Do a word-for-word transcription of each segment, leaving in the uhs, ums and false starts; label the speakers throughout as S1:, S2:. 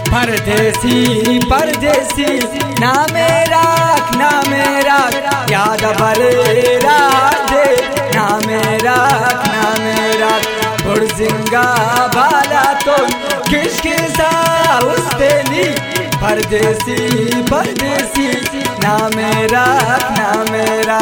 S1: परदेसी परदेसी ना मेरा ना मेरा याद बरेरा दे ना मेरा ना मेरा बुर्जिंगा बाला तो किसकिसा उस्तेली परदेसी परदेसी ना मेरा ना मेरा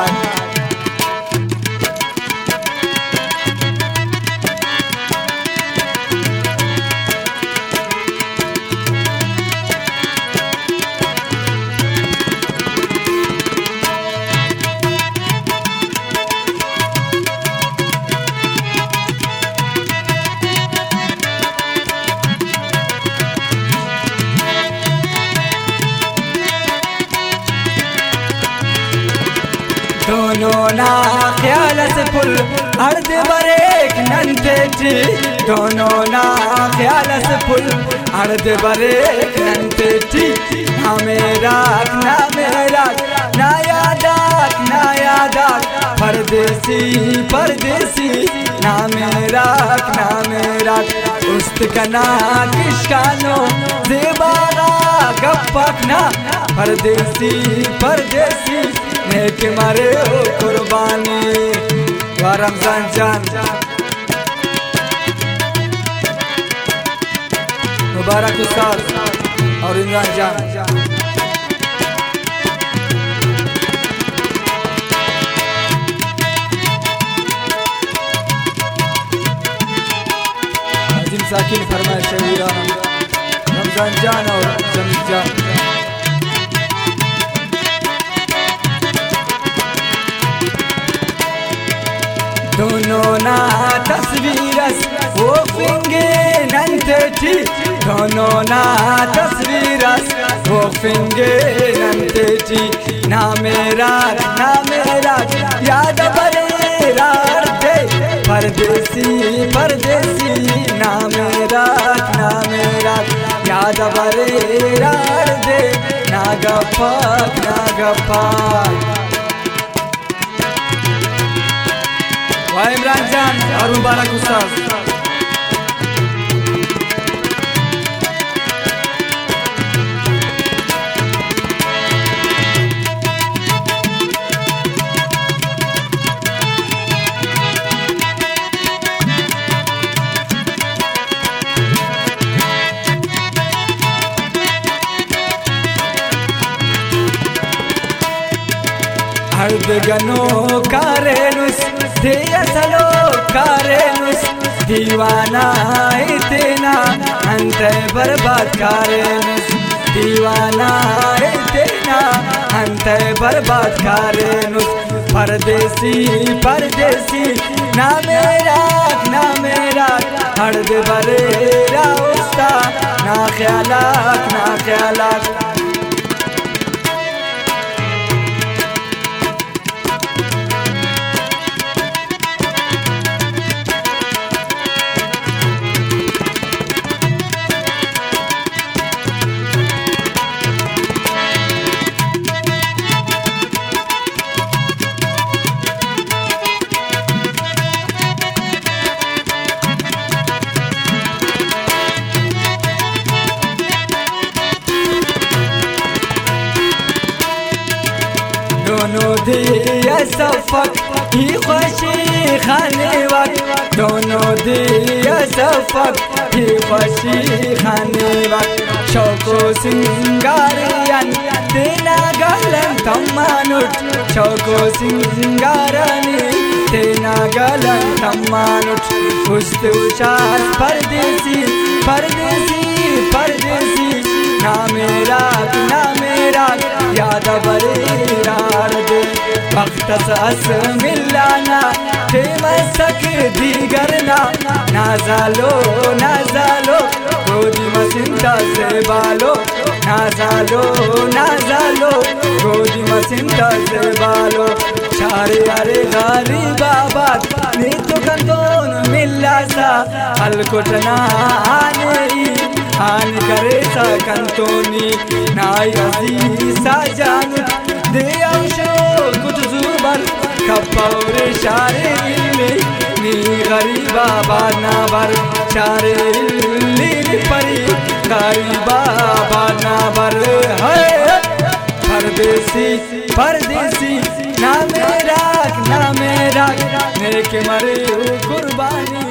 S1: दोनों ना ख्याल से पुल अर्ध बरेक नंतेटी दोनों ना ख्याल से पुल अर्ध बरेक नंतेटी ना मेरा ना मेरा ना यादाक ना यादाक परदेसी परदेसी ना मेरा ना मेरा उस्तकना किशकानो ज़ेबारा गप्पकना परदेसी परदेसी नेक मारे हो कुर्बानी व रमजान जान मुबारक उस्ताद और इमरान जान अजीम साकिन फरमाए शहीरा रमजान जान और जमील जान दोनों ना तस्वीरस वो फिंगे नंतेटी दोनों ना तस्वीरस वो फिंगे नंतेटी ना मेरा ना मेरा याद बरेरा दे परदेसी परदेसी ना मेरा ना मेरा याद बरेरा दे ना गप्पक ना गप्पक वाह इमरान जान और मुबारक उस्ताद हर्द गनो कारेनुस दिया सलो कारेनुस दीवाना इतना अंत बर्बाद कारेनुस दीवाना इतना अंत बर्बाद कारेनुस परदेसी परदेसी ना मेरा ना मेरा हर्द बरेरा उस्ता ना ख्यालाक ना ख्यालाक दोनों दिया सफक ही खुशी खाने वक्त दोनों दिया सफक ही खुशी खाने वक्त शौको सिंगारियन तेना गलन तम्मानुट शौको सिंगारनी तेना गलन तम्मानुट उस्त उचार परदेसी परदेसी परदेसी ना मेरा ना मेरा याद बरेरा दे वक्त अस मिलाना थे मसक दीगरना नाजालो नाजालो गोदी मसिंता से बालो नाजालो नाजालो गोदी मसिंता से बालो शारे अरे गारी बाबा नी तो कंदोन मिला सा अलकोटना आने हान करे सा कंतोनी नाई अजीसा जान दे अंशो कुछ जुबर कपौरे शारे में नी गरीबा बानाबर चारे लीन परी गरीबा बानाबर है परदेसी परदेसी ना मेरा ना मेरा नेक मरे कुर्बानी।